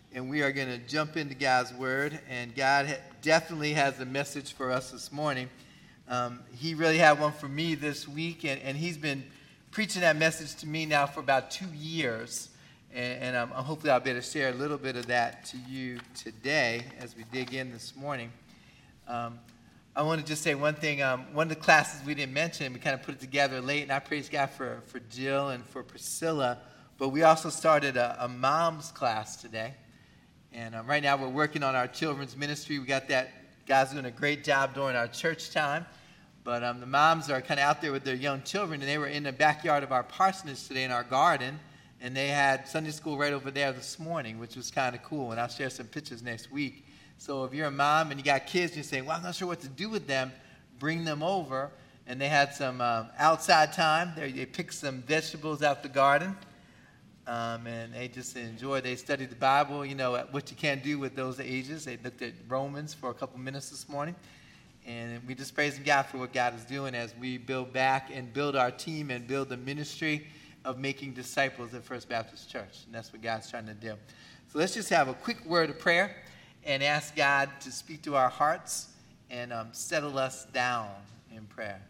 and we are going to jump into God's Word, and God definitely has a message for us this morning. He really had one for me this week, and he's been preaching that message to me now for about 2 years, and hopefully I'll be able to share a little bit of that to you today as we dig in this morning. I want to just say one thing. One of the classes we didn't mention, we kind of put it together late, and I praise God for Jill and for Priscilla, but we also started a mom's class today. And right now we're working on our children's ministry. We got that. God's doing a great job during our church time. But the moms are kind of out there with their young children, and they were in the backyard of our parsonage today in our garden, and they had Sunday school right over there this morning, which was kind of cool. And I'll share some pictures next week. So if you're a mom and you got kids and you're saying, well, I'm not sure what to do with them, bring them over. And they had some outside time. They picked some vegetables out the garden. And they just enjoyed. They studied the Bible, what you can do with those ages. They looked at Romans for a couple minutes this morning. And we just praise God for what God is doing as we build back and build our team and build the ministry of making disciples at First Baptist Church. And that's what God's trying to do. So let's just have a quick word of prayer and ask God to speak to our hearts and settle us down in prayer.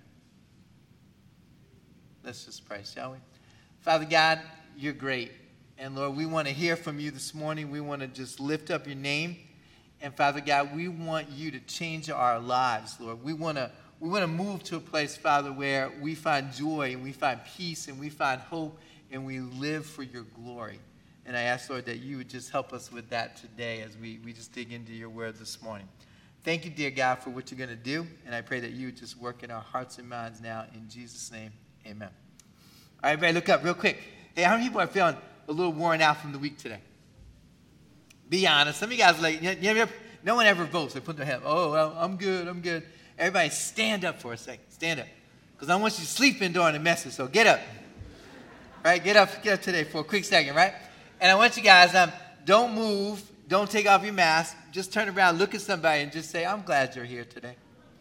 Let's just pray, shall we? Father God, you're great. And Lord, we want to hear from you this morning. We want to just lift up your name. And Father God, we want you to change our lives, Lord. We want to move to a place, Father, where we find joy and we find peace and we find hope and we live for your glory. And I ask, Lord, that you would just help us with that today as we just dig into your word this morning. Thank you, dear God, for what you're going to do. And I pray that you would just work in our hearts and minds now. In Jesus' name, amen. All right, everybody, look up real quick. Hey, how many people are feeling a little worn out from the week today? Be honest. Some of you guys are no one ever votes. They put their hand, oh, well, I'm good. Everybody stand up for a second. Stand up. Because I want you sleeping during the message, so get up. Right, get up today for a quick second, right? And I want you guys, don't move, don't take off your mask. Just turn around, look at somebody, and just say, I'm glad you're here today.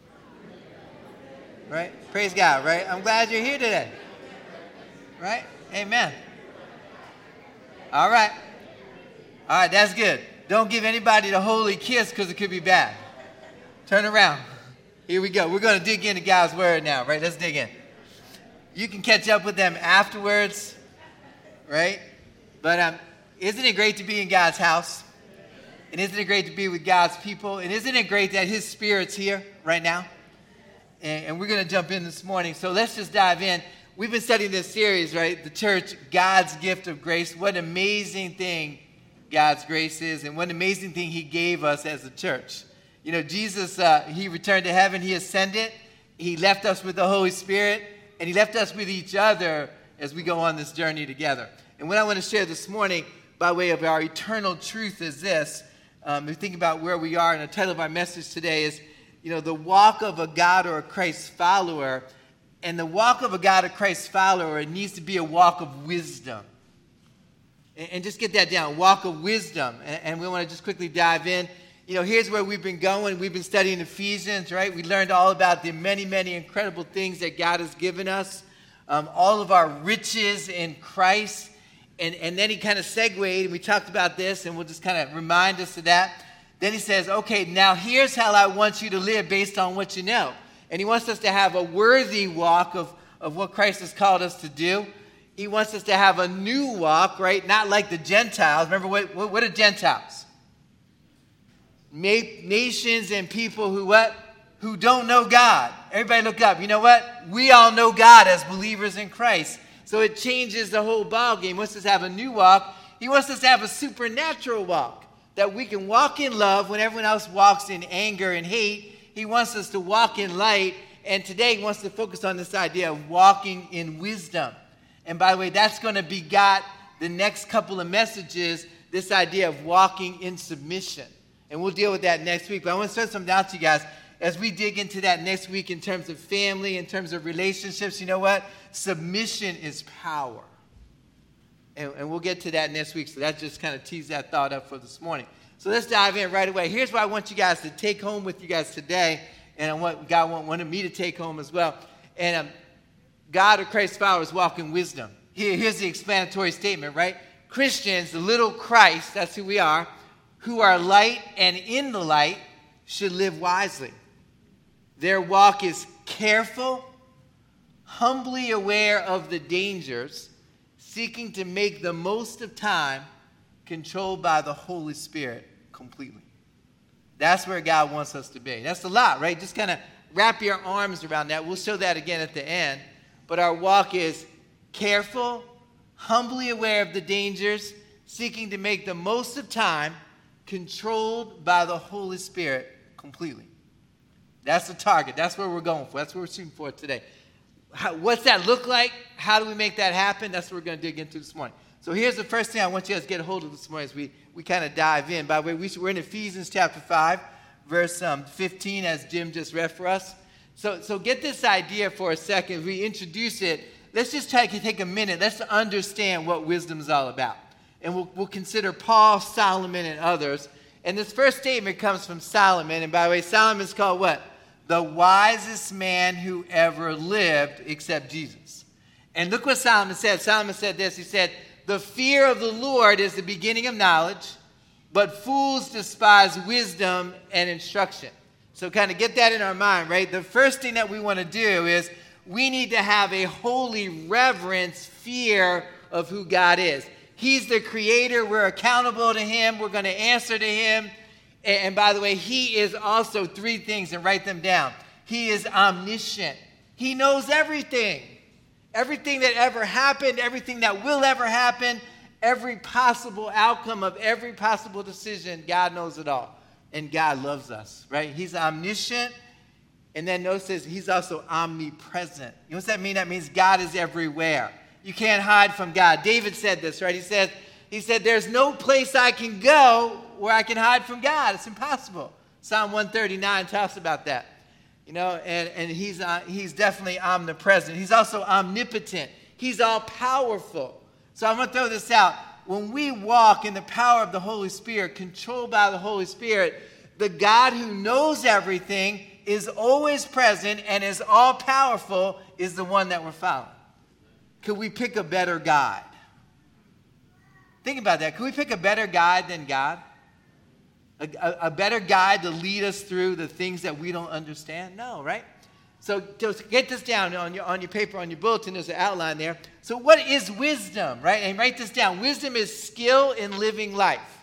Right? Praise God, right? I'm glad you're here today. Right? Amen. All right, that's good. Don't give anybody the holy kiss because it could be bad. Turn around. Here we go. We're going to dig into God's word now, right? Let's dig in. You can catch up with them afterwards, right? But isn't it great to be in God's house? And isn't it great to be with God's people? And isn't it great that his Spirit's here right now? And we're going to jump in this morning. So let's just dive in. We've been studying this series, right? The church, God's gift of grace. What an amazing thing God's grace is, and what an amazing thing he gave us as a church. Jesus, he returned to heaven. He ascended. He left us with the Holy Spirit, and he left us with each other as we go on this journey together. And what I want to share this morning by way of our eternal truth is this. We think about where we are, and the title of our message today is, the walk of a God or a Christ follower. And the walk of a God or Christ follower needs to be a walk of wisdom. And just get that down, walk of wisdom. And we want to just quickly dive in. Here's where we've been going. We've been studying Ephesians, right? We learned all about the many, many incredible things that God has given us. All of our riches in Christ. And then he kind of segued, and we talked about this, and we'll just kind of remind us of that. Then he says, okay, now here's how I want you to live based on what you know. And he wants us to have a worthy walk of what Christ has called us to do. He wants us to have a new walk, right? Not like the Gentiles. Remember, what are Gentiles? Nations and people who don't know God. Everybody look up. You know what? We all know God as believers in Christ. So it changes the whole ballgame. He wants us to have a new walk. He wants us to have a supernatural walk, that we can walk in love when everyone else walks in anger and hate. He wants us to walk in light. And today he wants to focus on this idea of walking in wisdom. And by the way, that's going to begot the next couple of messages, this idea of walking in submission. And we'll deal with that next week. But I want to start something out to you guys. As we dig into that next week in terms of family, in terms of relationships, you know what? Submission is power. And we'll get to that next week. So that just kind of teased that thought up for this morning. So let's dive in right away. Here's what I want you guys to take home with you guys today. And what God wanted me to take home as well. And God or Christ followers walk in wisdom. Here's the explanatory statement, right? Christians, the little Christ, that's who we are, who are light and in the light should live wisely. Their walk is careful, humbly aware of the dangers, seeking to make the most of time, controlled by the Holy Spirit completely. That's where God wants us to be. That's a lot, right? Just kind of wrap your arms around that. We'll show that again at the end. But our walk is careful, humbly aware of the dangers, seeking to make the most of time, controlled by the Holy Spirit completely. That's the target. That's where we're going for. That's what we're shooting for today. What's that look like? How do we make that happen? That's what we're going to dig into this morning. So here's the first thing I want you guys to get a hold of this morning as we kind of dive in. By the way, we're in Ephesians chapter 5, verse 15, as Jim just read for us. So get this idea for a second. As we introduce it, let's just try to take a minute. Let's understand what wisdom is all about. And we'll consider Paul, Solomon, and others. And this first statement comes from Solomon. And by the way, Solomon's called what? The wisest man who ever lived except Jesus. And look what Solomon said. Solomon said this. He said, the fear of the Lord is the beginning of knowledge, but fools despise wisdom and instruction. So kind of get that in our mind, right? The first thing that we want to do is we need to have a holy reverence, fear of who God is. He's the creator. We're accountable to him. We're going to answer to him. And by the way, he is also three things, and write them down. He is omniscient. He knows everything. Everything that ever happened, everything that will ever happen, every possible outcome of every possible decision, God knows it all. And God loves us, right? He's omniscient. And then notice he's also omnipresent. You know what that means? That means God is everywhere. You can't hide from God. David said this, right? He said, there's no place I can go where I can hide from God. It's impossible. Psalm 139 talks about that. You know, and he's definitely omnipresent. He's also omnipotent. He's all powerful. So I'm going to throw this out. When we walk in the power of the Holy Spirit, controlled by the Holy Spirit, the God who knows everything, is always present, and is all powerful, is the one that we're following. Could we pick a better guide? Think about that. Could we pick a better guide than God? A better guide to lead us through the things that we don't understand? No, right? So just get this down on your paper, on your bulletin. There's an outline there. So what is wisdom, right? And write this down. Wisdom is skill in living life.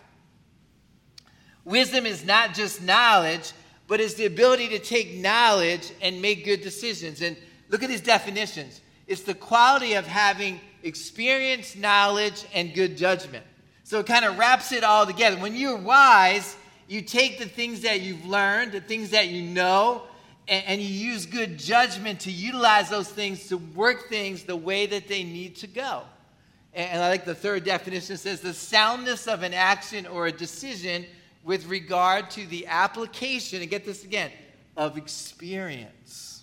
Wisdom is not just knowledge, but it's the ability to take knowledge and make good decisions. And look at these definitions. It's the quality of having experience, knowledge, and good judgment. So it kind of wraps it all together. When you're wise, you take the things that you've learned, the things that you know, and you use good judgment to utilize those things to work things the way that they need to go. And I like the third definition. It says the soundness of an action or a decision with regard to the application, and get this again, of experience,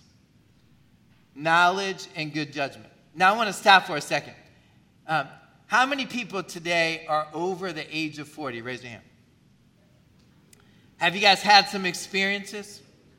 knowledge, and good judgment. Now I want to stop for a second. How many people today are over the age of 40? Raise your hand. Have you guys had some experiences?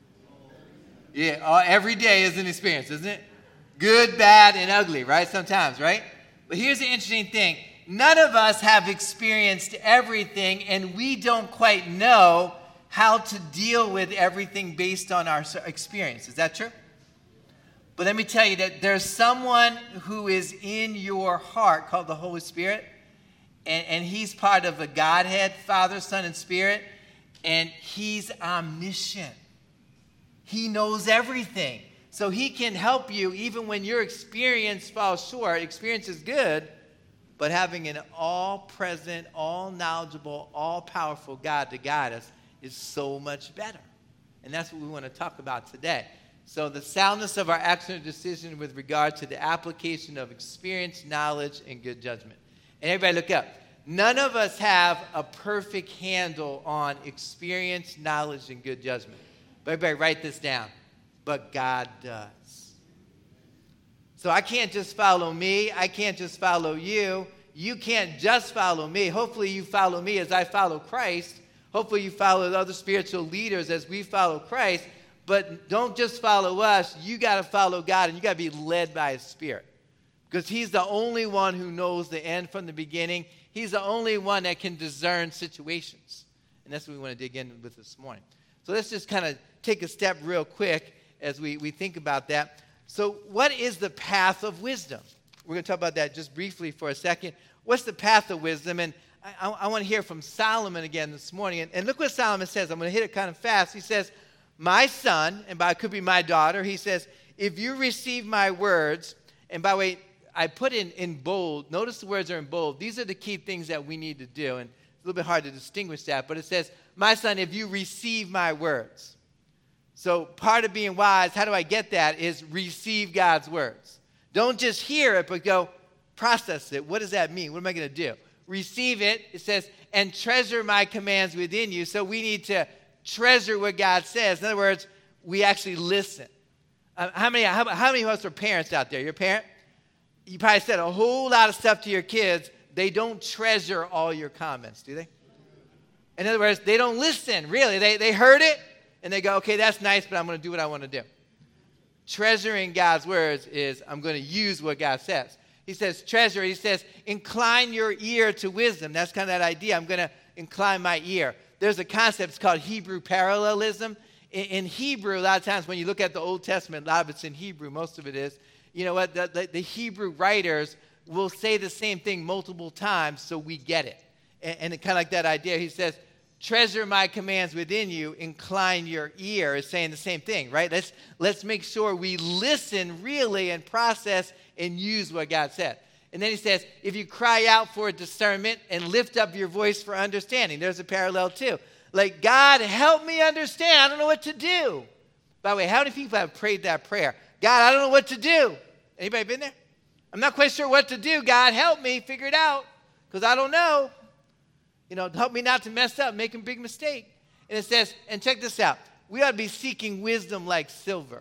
Yeah, every day is an experience, isn't it? Good, bad, and ugly, right? Sometimes, right? But here's the interesting thing. None of us have experienced everything, and we don't quite know how to deal with everything based on our experience. Is that true? But let me tell you that there's someone who is in your heart called the Holy Spirit, and he's part of the Godhead, Father, Son, and Spirit, and he's omniscient. He knows everything. So he can help you even when your experience falls short. Experience is good, but having an all-present, all-knowledgeable, all-powerful God to guide us is so much better. And that's what we want to talk about today. So the soundness of our action or decision with regard to the application of experience, knowledge, and good judgment. And everybody look up. None of us have a perfect handle on experience, knowledge, and good judgment. But everybody write this down. But God does. So I can't just follow me. I can't just follow you. You can't just follow me. Hopefully you follow me as I follow Christ. Hopefully you follow the other spiritual leaders as we follow Christ. But don't just follow us. You got to follow God, and you got to be led by His Spirit. Because He's the only one who knows the end from the beginning. He's the only one that can discern situations. And that's what we want to dig in with this morning. So let's just kind of take a step real quick as we think about that. So what is the path of wisdom? We're going to talk about that just briefly for a second. What's the path of wisdom? And I want to hear from Solomon again this morning. And look what Solomon says. I'm going to hit it kind of fast. He says, my son, and it could be my daughter, he says, if you receive my words, and by the way, I put in bold, notice the words are in bold. These are the key things that we need to do. And it's a little bit hard to distinguish that, but it says, my son, if you receive my words. So part of being wise, how do I get that, is receive God's words. Don't just hear it, but go process it. What does that mean? What am I going to do? Receive it. It says, and treasure my commands within you. So we need to treasure what God says. In other words, we actually listen. How many of us are parents out there? You're a parent? You probably said a whole lot of stuff to your kids. They don't treasure all your comments, do they? In other words, they don't listen, really. They heard it, and they go, okay, that's nice, but I'm going to do what I want to do. Treasuring God's words is I'm going to use what God says. He says treasure. He says incline your ear to wisdom. That's kind of that idea. I'm going to incline my ear. There's a concept. It's called Hebrew parallelism. In Hebrew, a lot of times when you look at the Old Testament, a lot of it's in Hebrew. Most of it is. You know what? The Hebrew writers will say the same thing multiple times so we get it. And kind of like that idea. He says, treasure my commands within you, incline your ear, is saying the same thing, right? Let's make sure we listen really and process and use what God said. And then he says, if you cry out for discernment and lift up your voice for understanding. There's a parallel too. Like, God, help me understand. I don't know what to do. By the way, how many people have prayed that prayer? God, I don't know what to do. Anybody been there? I'm not quite sure what to do. God, help me figure it out because I don't know. You know, help me not to mess up, make a big mistake. And it says, and check this out. We ought to be seeking wisdom like silver.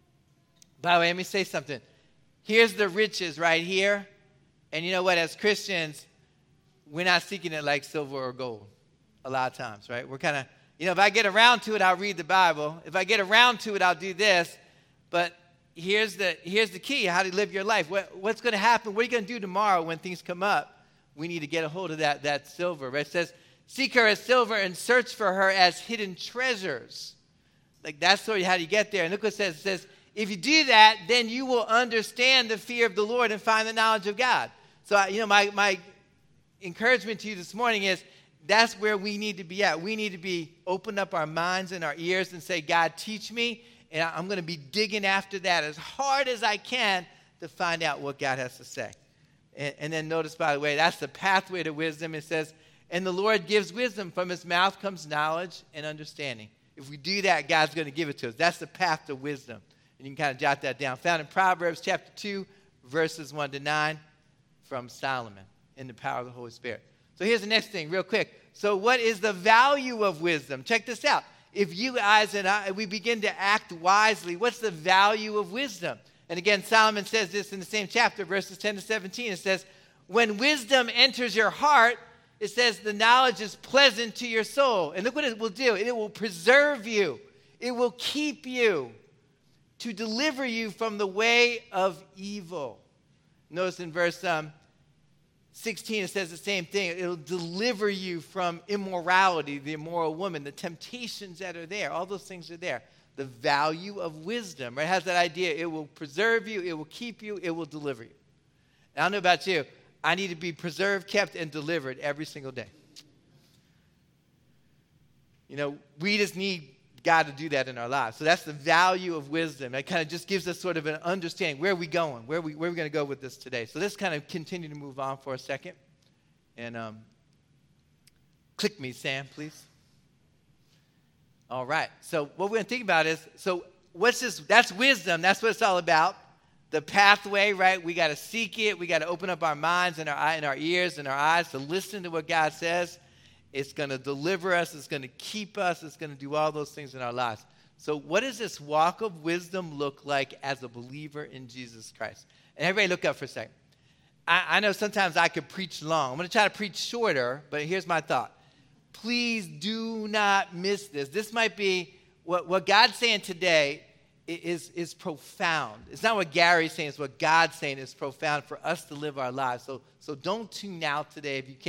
By the way, let me say something. Here's the riches right here. And you know what? As Christians, we're not seeking it like silver or gold a lot of times, right? We're kind of, if I get around to it, I'll read the Bible. If I get around to it, I'll do this. But here's the key, how to live your life. What's going to happen? What are you going to do tomorrow when things come up? We need to get a hold of that silver. Right? It says, seek her as silver and search for her as hidden treasures. Like that's sort of how you get there. And look what it says. It says, if you do that, then you will understand the fear of the Lord and find the knowledge of God. So, my encouragement to you this morning is that's where we need to be at. We need to open up our minds and our ears and say, God, teach me. And I'm going to be digging after that as hard as I can to find out what God has to say. And then notice, by the way, that's the pathway to wisdom. It says, and the Lord gives wisdom. From his mouth comes knowledge and understanding. If we do that, God's going to give it to us. That's the path to wisdom. And you can kind of jot that down. Found in Proverbs chapter 2, verses 1 to 9 from Solomon in the power of the Holy Spirit. So here's the next thing real quick. So what is the value of wisdom? Check this out. If you guys and I, we begin to act wisely, what's the value of wisdom? And again, Solomon says this in the same chapter, verses 10 to 17. It says, when wisdom enters your heart, it says the knowledge is pleasant to your soul. And look what it will do. It will preserve you. It will keep you to deliver you from the way of evil. Notice in verse 16, it says the same thing. It'll deliver you from immorality, the immoral woman, the temptations that are there. All those things are there. The value of wisdom, right? It has that idea. It will preserve you. It will keep you. It will deliver you. And I don't know about you. I need to be preserved, kept, and delivered every single day. We just need God to do that in our lives. So that's the value of wisdom. It kind of just gives us sort of an understanding. Where are we going? Where are we going to go with this today? So let's kind of continue to move on for a second. And click me, Sam, please. All right. So what we're going to think about is, so what's this? That's wisdom. That's what it's all about. The pathway, right? We got to seek it. We got to open up our minds and our ears and our eyes to listen to what God says. It's going to deliver us. It's going to keep us. It's going to do all those things in our lives. So what does this walk of wisdom look like as a believer in Jesus Christ? And everybody look up for a second. I know sometimes I could preach long. I'm going to try to preach shorter, but here's my thought. Please do not miss this. This might be what God's saying today is profound. It's not what Gary's saying. It's what God's saying is profound for us to live our lives. So don't tune out today if you can.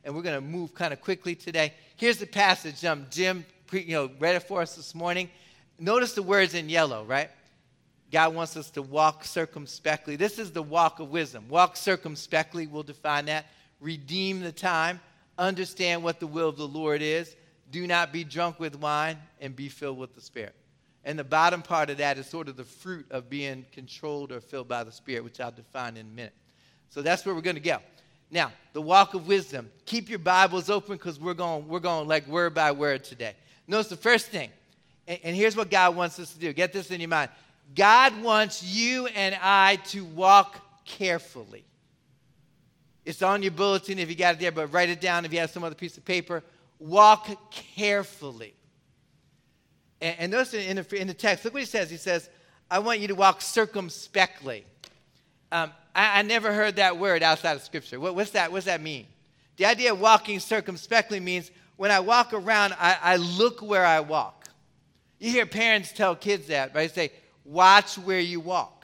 and we're going to move kind of quickly today. Here's the passage Jim read it for us this morning. Notice the words in yellow, right? God wants us to walk circumspectly. This is the walk of wisdom. Walk circumspectly, we'll define that. Redeem the time. Understand what the will of the Lord is. Do not be drunk with wine, and be filled with the Spirit. And the bottom part of that is sort of the fruit of being controlled or filled by the Spirit, which I'll define in a minute. So that's where we're going to go. Now, the walk of wisdom. Keep your Bibles open because we're going like word by word today. Notice the first thing, and here's what God wants us to do. Get this in your mind. God wants you and I to walk carefully. It's on your bulletin if you got it there, but write it down if you have some other piece of paper. Walk carefully. And notice in the text, look what he says. He says, I want you to walk circumspectly. I never heard that word outside of Scripture. What's that mean? The idea of walking circumspectly means when I walk around, I look where I walk. You hear parents tell kids that, right? They say, watch where you walk.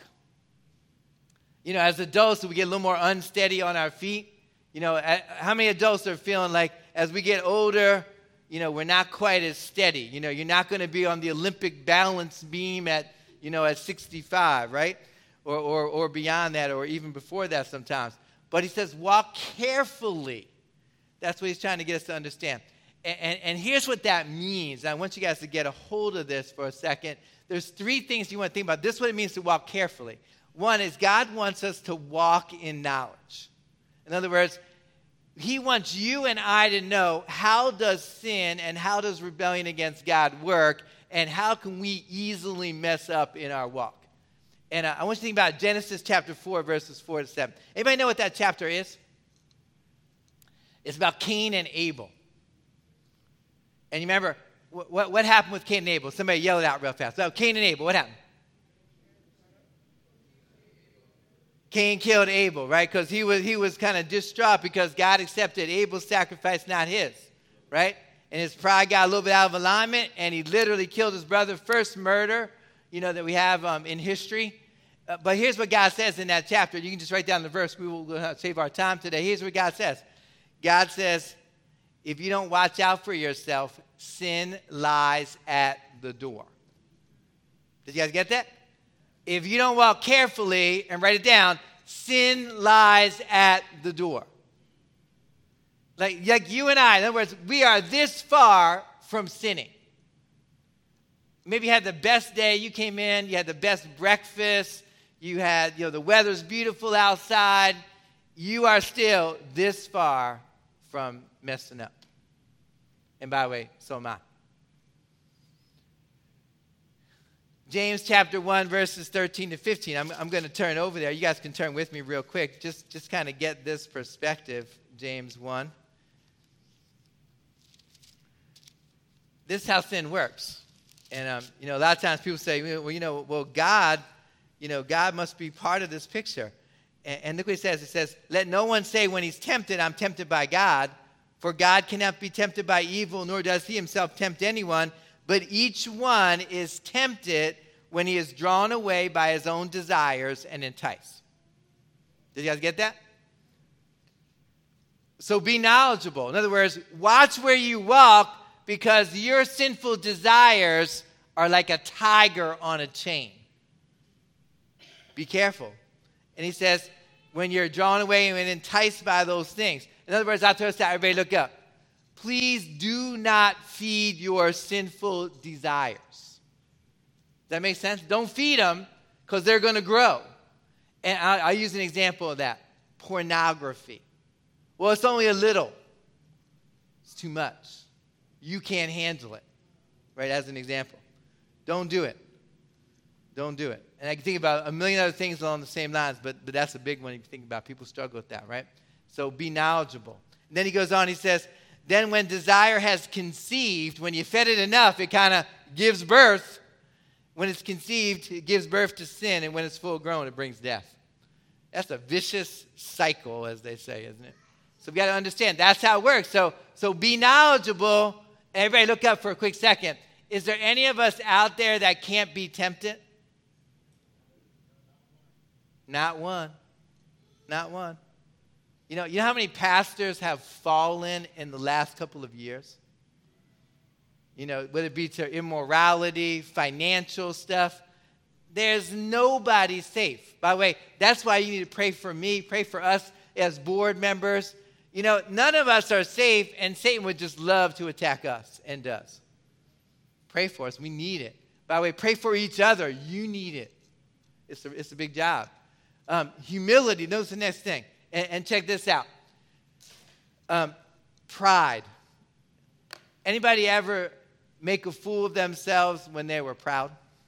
As adults, we get a little more unsteady on our feet. How many adults are feeling like as we get older, we're not quite as steady. You're not going to be on the Olympic balance beam at 65, right? Or beyond that, or even before that sometimes. But he says, walk carefully. That's what he's trying to get us to understand. And here's what that means. I want you guys to get a hold of this for a second. There's three things you want to think about. This is what it means to walk carefully. One is God wants us to walk in knowledge. In other words, he wants you and I to know how does sin and how does rebellion against God work, and how can we easily mess up in our walk. And I want you to think about Genesis chapter 4, verses 4 to 7. Anybody know what that chapter is? It's about Cain and Abel. And you remember, what happened with Cain and Abel? Somebody yell it out real fast. So Cain and Abel, what happened? Cain killed Abel, right? Because he was kind of distraught because God accepted Abel's sacrifice, not his, right? And his pride got a little bit out of alignment, and he literally killed his brother. First murder, that we have in history. But here's what God says in that chapter. You can just write down the verse. We will save our time today. Here's what God says. God says, if you don't watch out for yourself, sin lies at the door. Did you guys get that? If you don't walk carefully, and write it down, sin lies at the door. Like you and I, in other words, we are this far from sinning. Maybe you had the best day. You came in, you had the best breakfast. You had, the weather's beautiful outside. You are still this far from messing up. And by the way, so am I. James chapter 1, verses 13 to 15. I'm going to turn over there. You guys can turn with me real quick. Just kind of get this perspective, James 1. This is how sin works. And, a lot of times people say, God must be part of this picture. And look what he says. It says, let no one say when he's tempted, I'm tempted by God. For God cannot be tempted by evil, nor does he himself tempt anyone. But each one is tempted when he is drawn away by his own desires and enticed. Did you guys get that? So be knowledgeable. In other words, watch where you walk, because your sinful desires are like a tiger on a chain. Be careful. And he says, when you're drawn away and enticed by those things. In other words, I told us that, everybody look up. Please do not feed your sinful desires. Does that make sense? Don't feed them, because they're going to grow. And I'll use an example of that. Pornography. Well, it's only a little. It's too much. You can't handle it. Right, as an example. Don't do it. Don't do it. And I can think about a million other things along the same lines, but that's a big one you can think about. People struggle with that, right? So be knowledgeable. And then he goes on, he says, then when desire has conceived, when you fed it enough, it kind of gives birth. When it's conceived, it gives birth to sin, and when it's full grown, it brings death. That's a vicious cycle, as they say, isn't it? So we've got to understand, that's how it works. So be knowledgeable. Everybody look up for a quick second. Is there any of us out there that can't be tempted? Not one. Not one. You know how many pastors have fallen in the last couple of years? Whether it be to immorality, financial stuff. There's nobody safe. By the way, that's why you need to pray for me, pray for us as board members. None of us are safe, and Satan would just love to attack us and does. Pray for us. We need it. By the way, pray for each other. You need it. It's a big job. Humility. Notice the next thing. And check this out. Pride. Anybody ever make a fool of themselves when they were proud?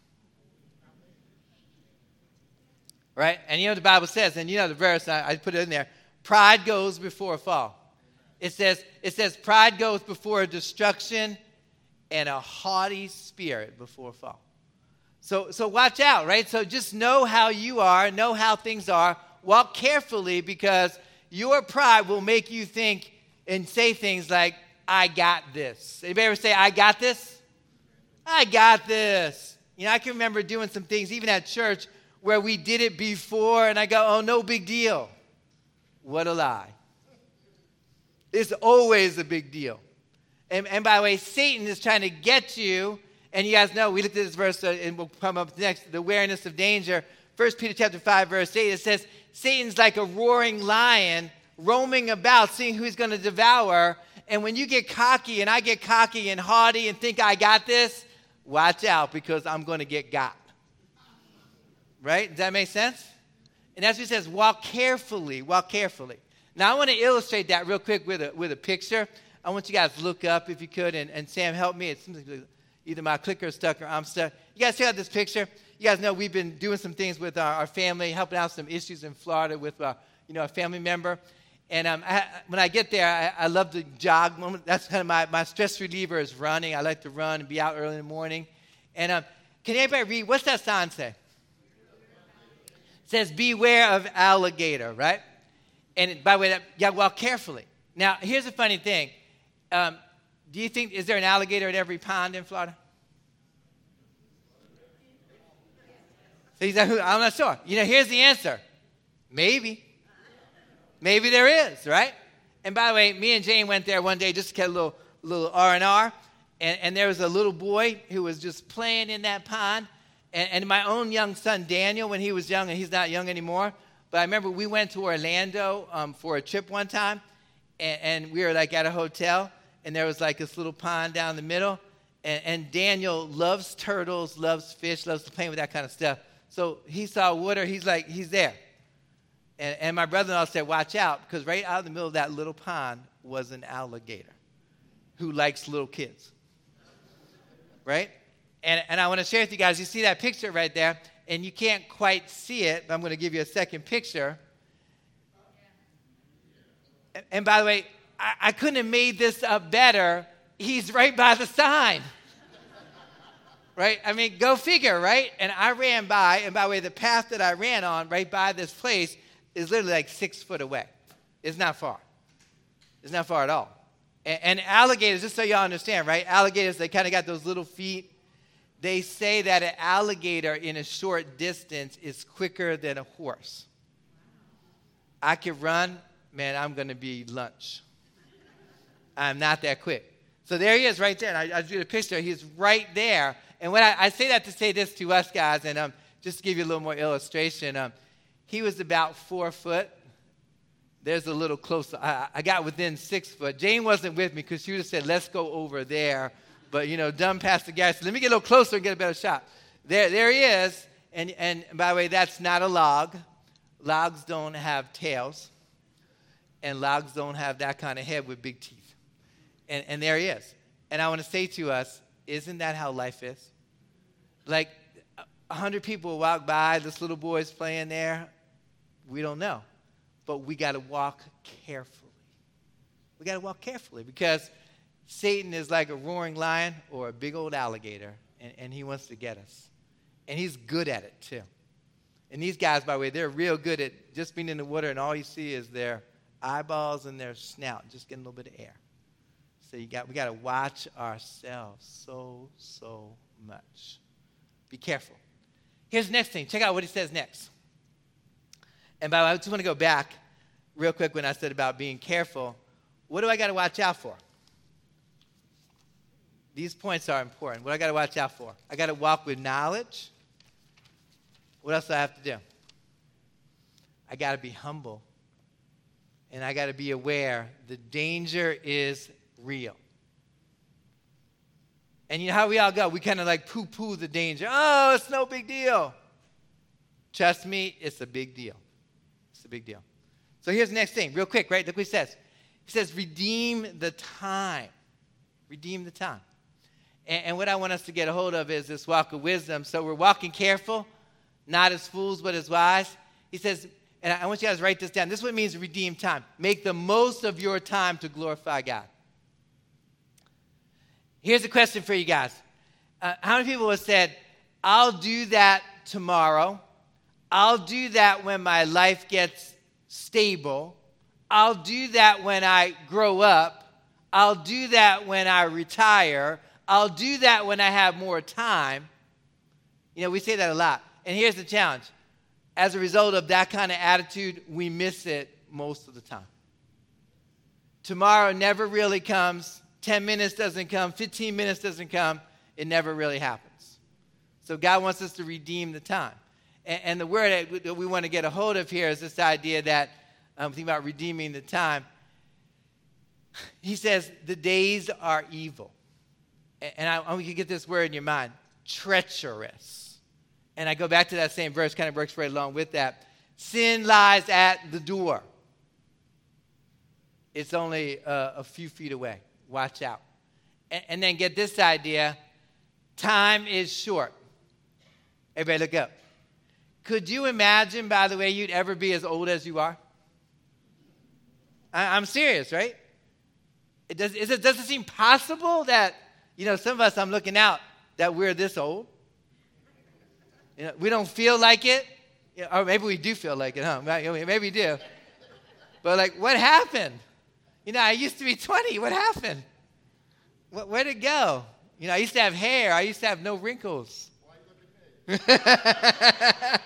Right? And you know what the Bible says, and you know the verse, I put it in there. Pride goes before a fall. It says pride goes before a destruction and a haughty spirit before a fall. So watch out, right? So just know how you are, know how things are. Walk carefully, because your pride will make you think and say things like, I got this. Anybody ever say, I got this? I got this. I can remember doing some things, even at church, where we did it before, and I go, oh, no big deal. What a lie. It's always a big deal. And by the way, Satan is trying to get you, and you guys know, we looked at this verse, and we'll come up next, the awareness of danger. 1 Peter chapter 5, verse 8, it says, Satan's like a roaring lion roaming about, seeing who he's going to devour. And when you get cocky, and I get cocky and haughty and think I got this, watch out, because I'm going to get got. Right? Does that make sense? And that's what he says, walk carefully, walk carefully. Now, I want to illustrate that real quick with a picture. I want you guys to look up, if you could, and Sam, help me. It seems like either my clicker is stuck or I'm stuck. You guys check out this picture. You guys know we've been doing some things with our family, helping out some issues in Florida with a family member. And when I get there, I love to jog. That's kind of my stress reliever is running. I like to run and be out early in the morning. And can anybody read? What's that sign say? It says, beware of alligator, right? And by the way, you got to walk carefully. Now, here's the funny thing. Do you think, is there an alligator at every pond in Florida? So I'm not sure. Here's the answer. Maybe. Maybe there is, right? And by the way, me and Jane went there one day just to get a little R&R. And there was a little boy who was just playing in that pond. And my own young son, Daniel, when he was young, and he's not young anymore, but I remember we went to Orlando for a trip one time, and we were like at a hotel, and there was like this little pond down the middle, and Daniel loves turtles, loves fish, loves to play with that kind of stuff. So he saw water, he's there. And my brother-in-law said, watch out, because right out in the middle of that little pond was an alligator who likes little kids, right? And I want to share with you guys, you see that picture right there, and you can't quite see it, but I'm going to give you a second picture. And by the way, I couldn't have made this up better. He's right by the sign. Right? I mean, go figure, right? And I ran by, and by the way, the path that I ran on right by this place is literally like 6 foot away. It's not far. It's not far at all. And alligators, just so y'all understand, right? Alligators, they kind of got those little feet. They say that an alligator in a short distance is quicker than a horse. I could run, man, I'm going to be lunch. I'm not that quick. So there he is right there. And I drew the picture. He's right there. And when I say that to say this to us guys, and just to give you a little more illustration, he was about 4 foot. There's a little closer. I got within 6 foot. Jane wasn't with me because she would have said, let's go over there. But, dumb past the guy said, let me get a little closer and get a better shot. There he is. And by the way, that's not a log. Logs don't have tails. And logs don't have that kind of head with big teeth. And there he is. And I want to say to us, isn't that how life is? Like 100 people will walk by, this little boy's playing there. We don't know. But we got to walk carefully. We got to walk carefully because Satan is like a roaring lion or a big old alligator, and he wants to get us. And he's good at it, too. And these guys, by the way, they're real good at just being in the water, and all you see is their eyeballs and their snout, just getting a little bit of air. So we got to watch ourselves so much. Be careful. Here's the next thing. Check out what he says next. And by the way, I just want to go back. real quick when I said about being careful, what do I got to watch out for? These points are important. What do I got to watch out for? I got to walk with knowledge. What else do I have to do? I got to be humble. And I got to be aware the danger is real. And you know how we all go? We kind of like poo-poo the danger. Oh, it's no big deal. Trust me, it's a big deal. It's a big deal. So here's the next thing, real quick, right? Look what he says. He says, redeem the time. Redeem the time. And what I want us to get a hold of is this walk of wisdom. So we're walking careful, not as fools, but as wise. He says, and I want you guys to write this down. This is what it means to redeem time. Make the most of your time to glorify God. Here's a question for you guys. How many people have said, I'll do that tomorrow. I'll do that when my life gets stable. I'll do that when I grow up. I'll do that when I retire. I'll do that when I have more time. You know, we say that a lot. And here's the challenge. As a result of that kind of attitude, we miss it most of the time. Tomorrow never really comes. 10 minutes doesn't come. 15 minutes doesn't come. It never really happens. So God wants us to redeem the time. And the word that we want to get a hold of here is this idea that, think about redeeming the time. He says, the days are evil. And I want you to get this word in your mind, treacherous. And I go back to that same verse, kind of works right along with that. Sin lies at the door. It's only a few feet away. Watch out. And then get this idea, time is short. Everybody look up. Could you imagine, by the way, you'd ever be as old as you are? I'm serious, right? Does it seem possible that, you know, some of us, I'm looking out, that we're this old? You know, we don't feel like it. You know, or maybe we do feel like it, huh? Maybe we do. But like, what happened? You know, I used to be 20. What happened? Where'd it go? You know, I used to have hair. I used to have no wrinkles. Why look at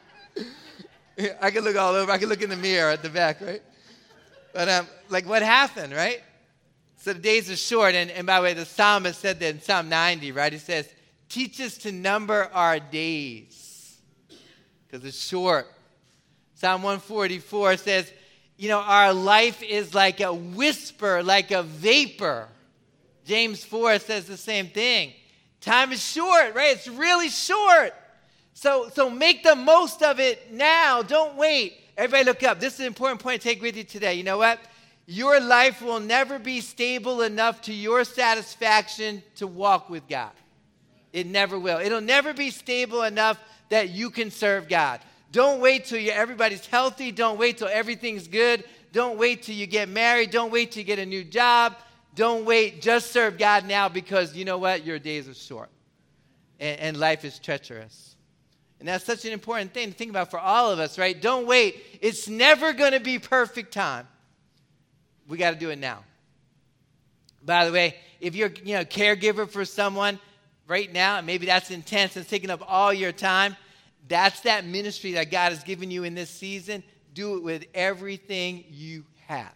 me? I can look all over. I can look in the mirror at the back, right? But like, what happened, right? So the days are short. And by the way, the psalmist said that in Psalm 90, right? He says, teach us to number our days because it's short. Psalm 144 says, you know, our life is like a whisper, like a vapor. James 4 says the same thing. Time is short, right? It's really short. So make the most of it now. Don't wait. Everybody look up. This is an important point to take with you today. You know what? Your life will never be stable enough to your satisfaction to walk with God. It never will. It'll never be stable enough that you can serve God. Don't wait till everybody's healthy. Don't wait till everything's good. Don't wait till you get married. Don't wait till you get a new job. Don't wait. Just serve God now because you know what? Your days are short. And life is treacherous. And that's such an important thing to think about for all of us, right? Don't wait. It's never going to be perfect time. We got to do it now. By the way, if you're a caregiver for someone right now, and maybe that's intense and it's taking up all your time, that's that ministry that God has given you in this season. Do it with everything you have.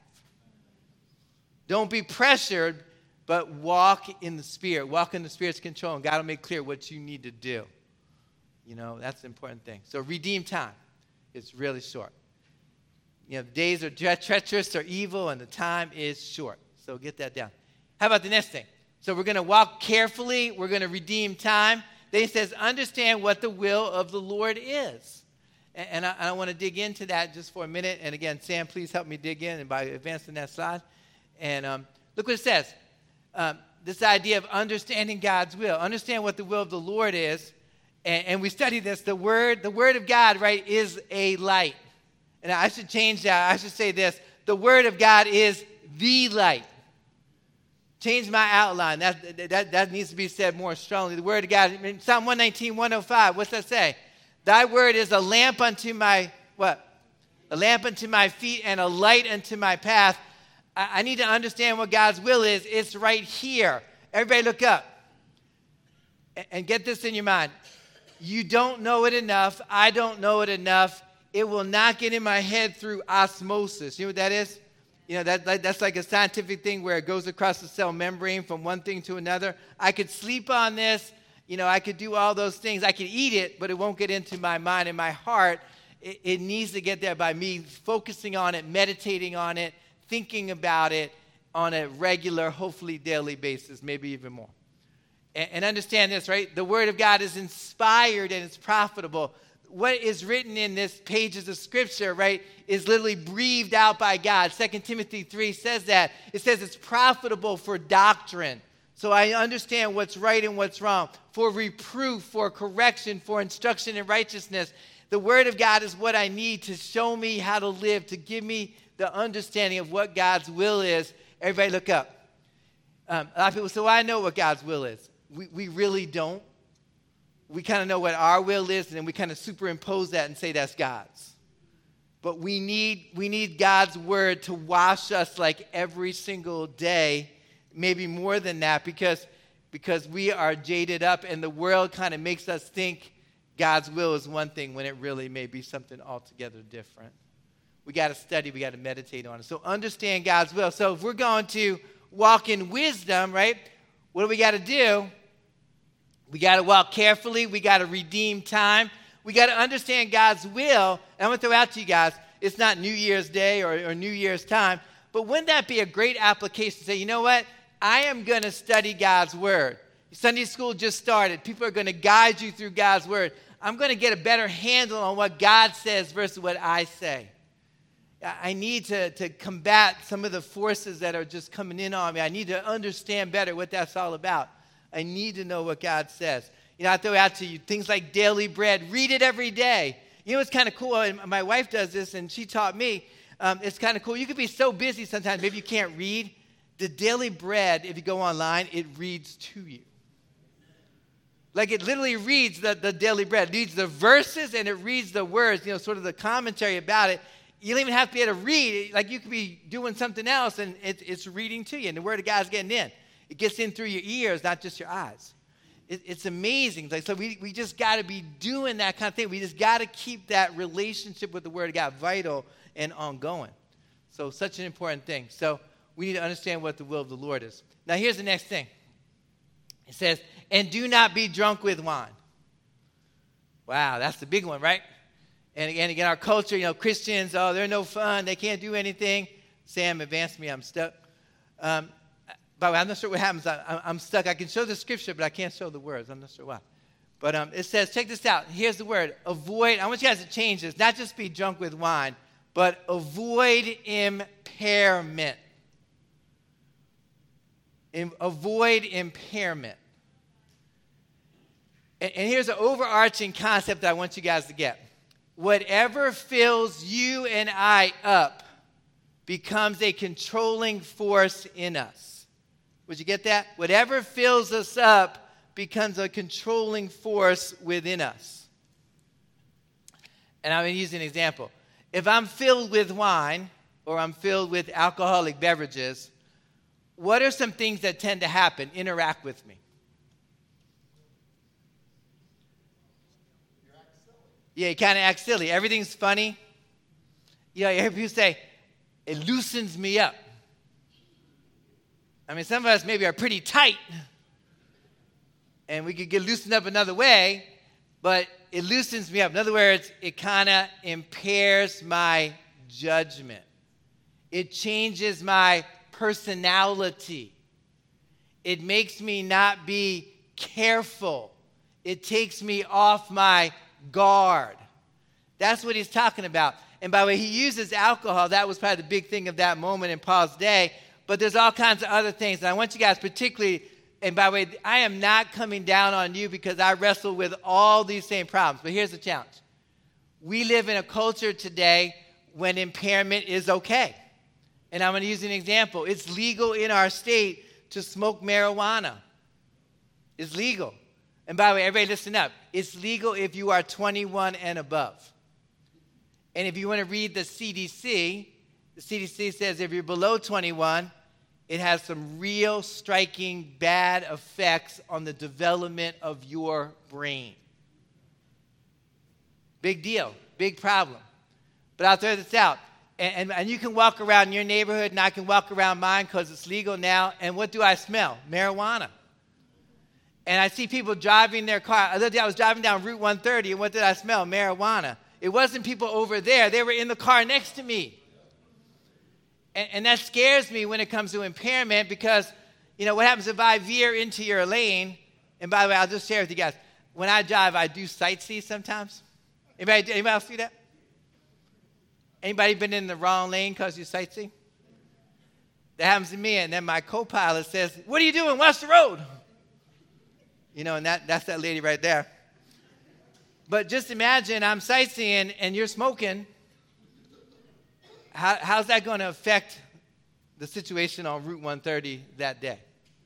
Don't be pressured, but walk in the Spirit. Walk in the Spirit's control, and God will make clear what you need to do. You know, that's the important thing. So redeem time. It's really short. You know, days are treacherous or evil, and the time is short. So get that down. How about the next thing? So we're going to walk carefully. We're going to redeem time. Then he says, understand what the will of the Lord is. And I want to dig into that just for a minute. And again, Sam, please help me dig in and by advancing that slide. And look what it says. This idea of understanding God's will. Understand what the will of the Lord is. And we study this. The word of God, right, is a light. And I should change that. I should say this. The word of God is the light. Change my outline. That needs to be said more strongly. The word of God, in Psalm 119, 105, what's that say? Thy word is a lamp unto my, what? A lamp unto my feet and a light unto my path. I need to understand what God's will is. It's right here. Everybody look up. And get this in your mind. You don't know it enough. I don't know it enough. it will not get in my head through osmosis. You know what that is? That's like a scientific thing where it goes across the cell membrane from one thing to another. I could sleep on this. I could do all those things. I could eat it, but it won't get into my mind and my heart. It needs to get there by me focusing on it, meditating on it, thinking about it on a regular, hopefully daily basis, maybe even more. And understand this, right? The Word of God is inspired and it's profitable. What is written in this pages of Scripture, right, is literally breathed out by God. 2 Timothy 3 says that. It says it's profitable for doctrine. So I understand what's right and what's wrong. For reproof, for correction, for instruction in righteousness. The Word of God is what I need to show me how to live, to give me the understanding of what God's will is. Everybody look up. A lot of people say, well, I know what God's will is. We really don't. We kind of know what our will is, and then we kind of superimpose that and say that's God's. But we need God's Word to wash us like every single day, maybe more than that, because we are jaded up, and the world kind of makes us think God's will is one thing when it really may be something altogether different. We got to study. We got to meditate on it. So understand God's will. So if we're going to walk in wisdom, right, what do we got to do? We got to walk carefully. We got to redeem time. We got to understand God's will. And I'm going to throw out to you guys, it's not New Year's Day or New Year's time, but wouldn't that be a great application to say, you know what? I am going to study God's Word. Sunday school just started. People are going to guide you through God's Word. I'm going to get a better handle on what God says versus what I say. I need to combat some of the forces that are just coming in on me. I need to understand better what that's all about. I need to know what God says. I throw out to you things like daily bread. Read it every day. It's kind of cool. And my wife does this, and she taught me. It's kind of cool. You could be so busy sometimes, maybe you can't read. The daily bread, if you go online, it reads to you. Like it literally reads the daily bread. It reads the verses, and it reads the words, sort of the commentary about it. You don't even have to be able to read. Like you could be doing something else, and it's reading to you, and the Word of God's getting in. It gets in through your ears, not just your eyes. It's amazing. So we just got to be doing that kind of thing. We just got to keep that relationship with the Word of God vital and ongoing. So such an important thing. So we need to understand what the will of the Lord is. Now here's the next thing. It says, and do not be drunk with wine. Wow, that's the big one, right? And again, our culture, Christians, they're no fun. They can't do anything. Sam, advance me. I'm stuck. By the way, I'm not sure what happens. I'm stuck. I can show the scripture, but I can't show the words. I'm not sure why. But it says, check this out. Here's the word. Avoid. I want you guys to change this. Not just be drunk with wine, but avoid impairment. Avoid impairment. And here's an overarching concept that I want you guys to get. Whatever fills you and I up becomes a controlling force in us. Would you get that? Whatever fills us up becomes a controlling force within us. And I'm going to use an example. If I'm filled with wine or I'm filled with alcoholic beverages, what are some things that tend to happen, interact with me? Yeah, you kind of act silly. Everything's funny. You hear people say, it loosens me up. I mean, some of us maybe are pretty tight, and we could get loosened up another way, but it loosens me up. In other words, it kind of impairs my judgment. It changes my personality. It makes me not be careful. It takes me off my guard. That's what he's talking about. And by the way, he uses alcohol. That was probably the big thing of that moment in Paul's day. But there's all kinds of other things. And I want you guys particularly, and by the way, I am not coming down on you because I wrestle with all these same problems. But here's the challenge. We live in a culture today when impairment is okay. And I'm going to use an example. It's legal in our state to smoke marijuana. It's legal. And by the way, everybody listen up. It's legal if you are 21 and above. And if you want to read the CDC says if you're below 21, it has some real striking bad effects on the development of your brain. Big deal. Big problem. But I'll throw this out. And you can walk around your neighborhood, and I can walk around mine because it's legal now. And what do I smell? Marijuana. And I see people driving their car. The other day I was driving down Route 130, and what did I smell? Marijuana. It wasn't people over there. They were in the car next to me. And that scares me when it comes to impairment because, what happens if I veer into your lane? And by the way, I'll just share with you guys. When I drive, I do sightsee sometimes. Anybody else do that? Anybody been in the wrong lane because you sightsee? That happens to me, and then my co-pilot says, "What are you doing? Watch the road." And that's that lady right there. But just imagine I'm sightseeing and you're smoking. How's that going to affect the situation on Route 130 that day?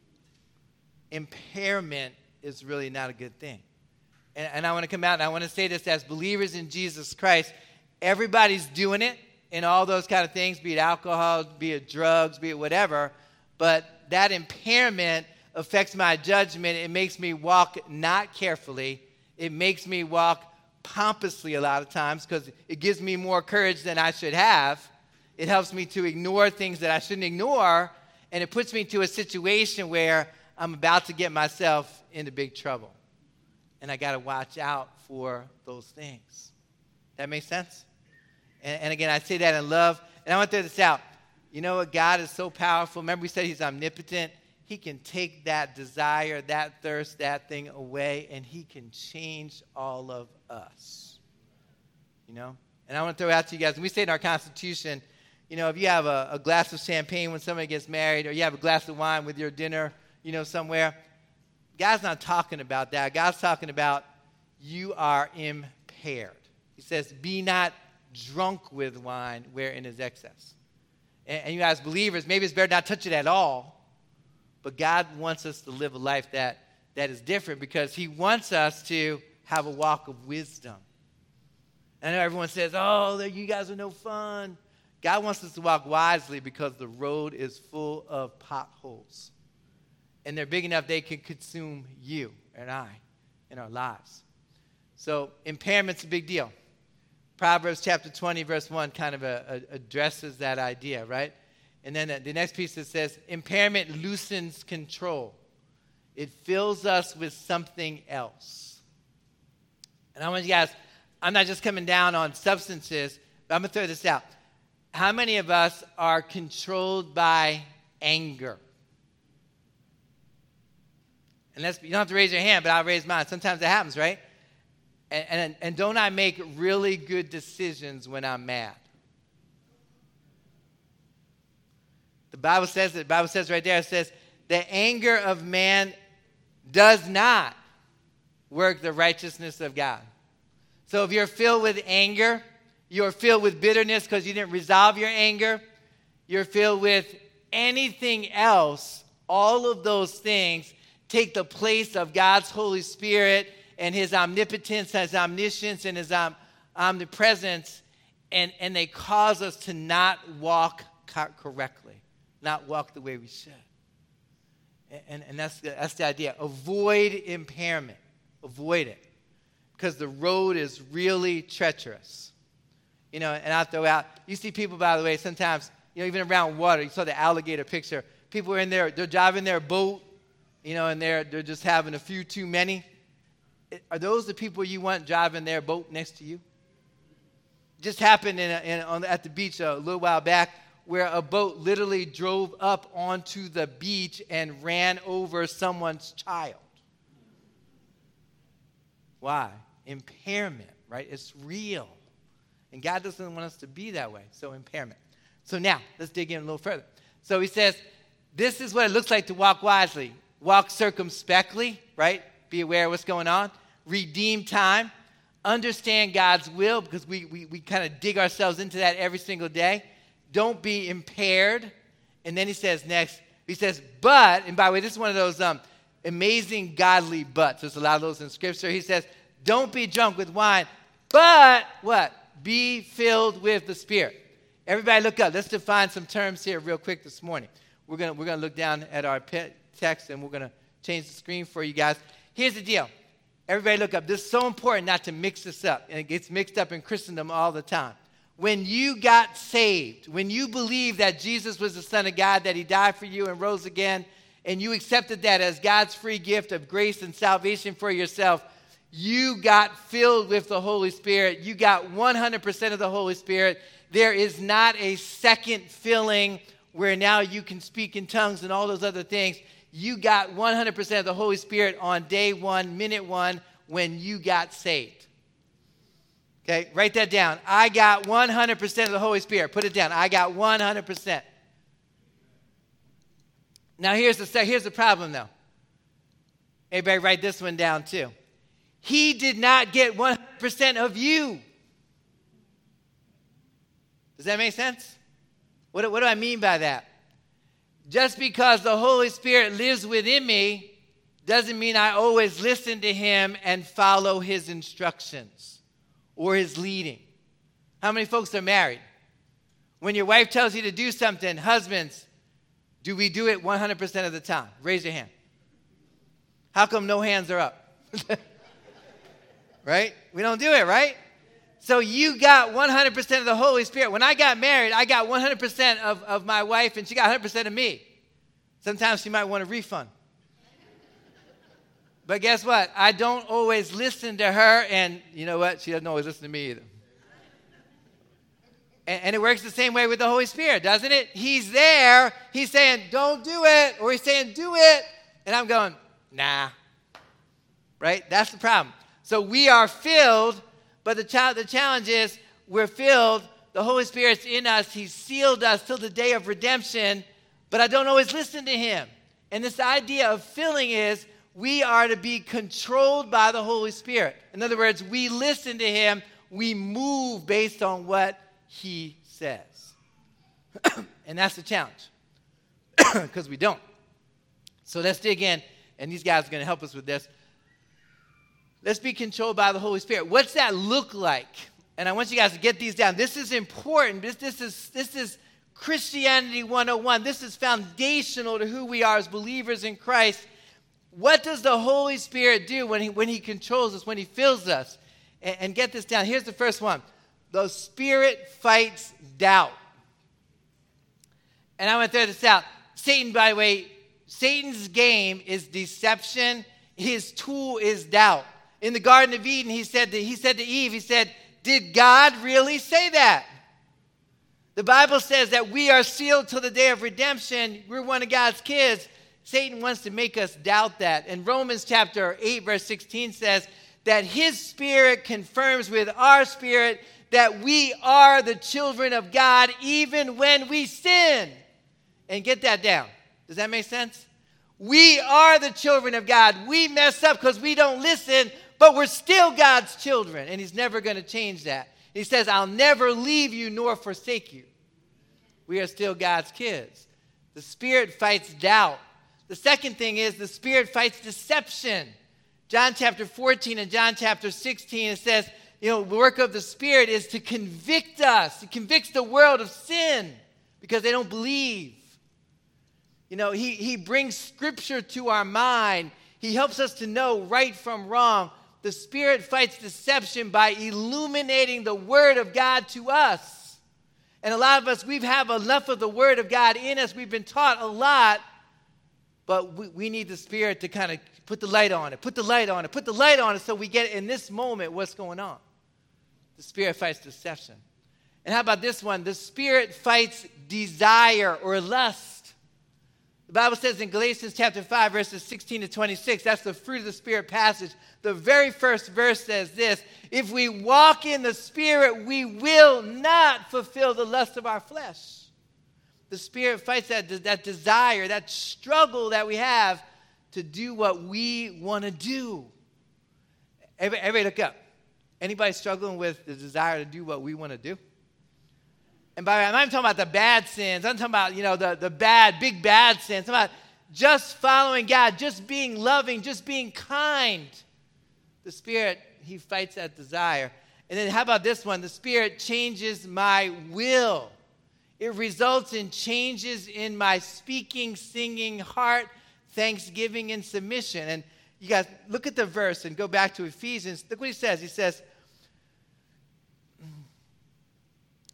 Impairment is really not a good thing. And I want to come out and I want to say this as believers in Jesus Christ. Everybody's doing it in all those kind of things, be it alcohol, be it drugs, be it whatever. But that impairment affects my judgment. It makes me walk not carefully. It makes me walk pompously a lot of times because it gives me more courage than I should have. It helps me to ignore things that I shouldn't ignore. And it puts me to a situation where I'm about to get myself into big trouble. And I got to watch out for those things. That makes sense? And again, I say that in love. And I want to throw this out. You know what? God is so powerful. Remember we said he's omnipotent. He can take that desire, that thirst, that thing away, and he can change all of us. And I want to throw out to you guys, and we say in our Constitution, if you have a glass of champagne when somebody gets married, or you have a glass of wine with your dinner, somewhere, God's not talking about that. God's talking about you are impaired. He says, be not drunk with wine wherein is excess. And you guys believers, maybe it's better not touch it at all. But God wants us to live a life that is different because he wants us to have a walk of wisdom. I know everyone says, "Oh, you guys are no fun." God wants us to walk wisely because the road is full of potholes. And they're big enough they can consume you and I in our lives. So impairment's a big deal. Proverbs chapter 20, verse 1 kind of addresses that idea, right? And then the next piece it says, impairment loosens control. It fills us with something else. And I want you guys, I'm not just coming down on substances, but I'm going to throw this out. How many of us are controlled by anger? And you don't have to raise your hand, but I'll raise mine. Sometimes it happens, right? And don't I make really good decisions when I'm mad? The Bible says it. The Bible says right there, it says, the anger of man does not work the righteousness of God. So if you're filled with anger, you're filled with bitterness because you didn't resolve your anger, you're filled with anything else, all of those things take the place of God's Holy Spirit and his omnipotence, his omniscience, and his omnipresence, and they cause us to not walk correctly. Not walk the way we should. And that's the idea. Avoid impairment. Avoid it. Because the road is really treacherous. And I'll throw out, you see people, by the way, sometimes, even around water, you saw the alligator picture. People are in there, they're driving their boat, and they're just having a few too many. Are those the people you want driving their boat next to you? It just happened at the beach a little while back, where a boat literally drove up onto the beach and ran over someone's child. Why? Impairment, right? It's real. And God doesn't want us to be that way. So impairment. So now, let's dig in a little further. So he says, this is what it looks like to walk wisely. Walk circumspectly, right? Be aware of what's going on. Redeem time. Understand God's will, because we kind of dig ourselves into that every single day. Don't be impaired. And then he says next, but, and by the way, this is one of those amazing godly buts. There's a lot of those in Scripture. He says, don't be drunk with wine, but what? Be filled with the Spirit. Everybody look up. Let's define some terms here real quick this morning. We're gonna look down at our text, and we're going to change the screen for you guys. Here's the deal. Everybody look up. This is so important not to mix this up, and it gets mixed up in Christendom all the time. When you got saved, when you believed that Jesus was the Son of God, that he died for you and rose again, and you accepted that as God's free gift of grace and salvation for yourself, you got filled with the Holy Spirit. You got 100% of the Holy Spirit. There is not a second filling where now you can speak in tongues and all those other things. You got 100% of the Holy Spirit on day one, minute one, when you got saved. Okay, write that down. I got 100% of the Holy Spirit. Put it down. I got 100%. Now here's the problem though. Everybody write this one down too. He did not get 100% of you. Does that make sense? What do I mean by that? Just because the Holy Spirit lives within me doesn't mean I always listen to him and follow his instructions or his leading. How many folks are married? When your wife tells you to do something, husbands, do we do it 100% of the time? Raise your hand. How come no hands are up? Right? We don't do it, right? So you got 100% of the Holy Spirit. When I got married, I got 100% of my wife, and she got 100% of me. Sometimes she might want a refund. But guess what? I don't always listen to her, and you know what? She doesn't always listen to me either. And it works the same way with the Holy Spirit, doesn't it? He's there. He's saying, don't do it, or he's saying, do it. And I'm going, nah. Right? That's the problem. So we are filled, but the challenge is we're filled. The Holy Spirit's in us. He's sealed us till the day of redemption, but I don't always listen to him. And this idea of filling is we are to be controlled by the Holy Spirit. In other words, we listen to him. We move based on what he says. And that's the challenge because we don't. So let's dig in, and these guys are going to help us with this. Let's be controlled by the Holy Spirit. What's that look like? And I want you guys to get these down. This is important. This is Christianity 101. This is foundational to who we are as believers in Christ. What does the Holy Spirit do when he controls us, when he fills us? And get this down. Here's the first one. The Spirit fights doubt. And I want to throw this out. Satan, by the way, Satan's game is deception. His tool is doubt. In the Garden of Eden, he said to Eve, did God really say that? The Bible says that we are sealed till the day of redemption. We're one of God's kids. Satan wants to make us doubt that. And Romans chapter 8, verse 16 says that his spirit confirms with our spirit that we are the children of God even when we sin. And get that down. Does that make sense? We are the children of God. We mess up because we don't listen, but we're still God's children, and he's never going to change that. He says, I'll never leave you nor forsake you. We are still God's kids. The Spirit fights doubt. The second thing is the Spirit fights deception. John chapter 14 and John chapter 16, it says, the work of the Spirit is to convict us. It convicts the world of sin because they don't believe. He brings Scripture to our mind. He helps us to know right from wrong. The Spirit fights deception by illuminating the Word of God to us. And a lot of us, we have enough of the Word of God in us. We've been taught a lot, but we need the Spirit to kind of put the light on it, so we get in this moment what's going on. The Spirit fights deception. And how about this one? The Spirit fights desire or lust. The Bible says in Galatians chapter 5, verses 16 to 26, that's the fruit of the Spirit passage. The very first verse says this: if we walk in the Spirit, we will not fulfill the lust of our flesh. The Spirit fights that desire, that struggle that we have to do what we want to do. Everybody look up. Anybody struggling with the desire to do what we want to do? And by the way, I'm not talking about the bad sins. I'm talking about, the bad, big bad sins. I'm talking about just following God, just being loving, just being kind. The Spirit, he fights that desire. And then how about this one? The Spirit changes my will. It results in changes in my speaking, singing, heart, thanksgiving, and submission. And you guys, look at the verse and go back to Ephesians. Look what he says. He says,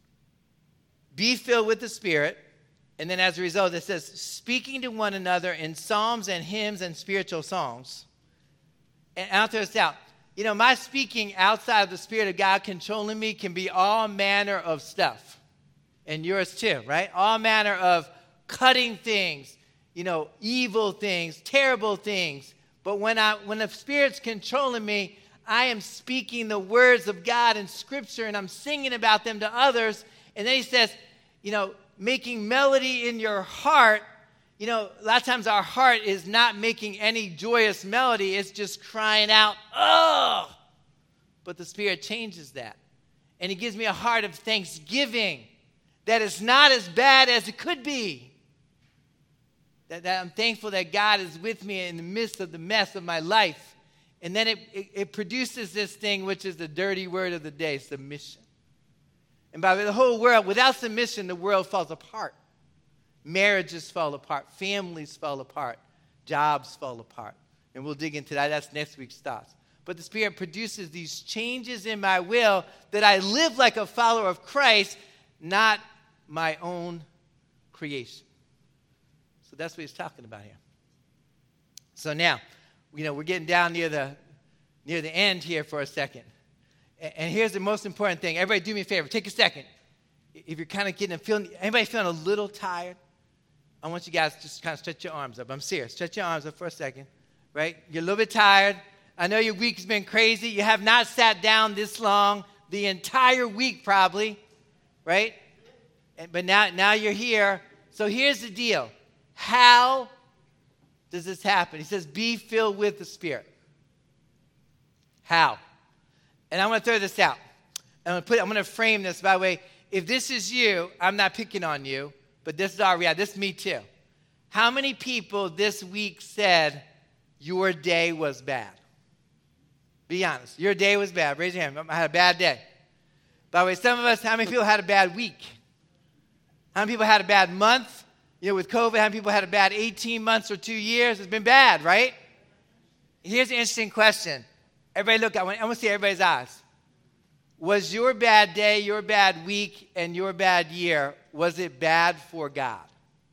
be filled with the Spirit. And then as a result, it says, speaking to one another in psalms and hymns and spiritual songs. And I'll throw this out. You know, my speaking outside of the Spirit of God controlling me can be all manner of stuff. And yours too, right? All manner of cutting things, you know, evil things, terrible things. But when the Spirit's controlling me, I am speaking the words of God in Scripture, and I'm singing about them to others. And then he says, you know, making melody in your heart. You know, a lot of times our heart is not making any joyous melody. It's just crying out, oh! But the Spirit changes that. And he gives me a heart of thanksgiving that is not as bad as it could be. That I'm thankful that God is with me in the midst of the mess of my life. And then it produces this thing, which is the dirty word of the day, submission. And by the whole world, without submission, the world falls apart. Marriages fall apart. Families fall apart. Jobs fall apart. And we'll dig into that. That's next week's thoughts. But the Spirit produces these changes in my will that I live like a follower of Christ, not my own creation. So that's what he's talking about here. So now, you know, we're getting down near the end here for a second. And here's the most important thing. Everybody do me a favor. Take a second. If you're kind of anybody feeling a little tired, I want you guys to just kind of stretch your arms up. I'm serious. Stretch your arms up for a second, right? You're a little bit tired. I know your week has been crazy. You have not sat down this long the entire week probably, right? But now you're here. So here's the deal. How does this happen? He says, be filled with the Spirit. How? And I'm going to throw this out. I'm going to frame this by the way. If this is you, I'm not picking on you, but this is our reality. This is me too. How many people this week said your day was bad? Be honest. Your day was bad. Raise your hand. I had a bad day. By the way, some of us, how many people had a bad week? How many people had a bad month? You know, with COVID, how many people had a bad 18 months or 2 years? It's been bad, right? Here's an interesting question. Everybody look, I want to see everybody's eyes. Was your bad day, your bad week, and your bad year, was it bad for God?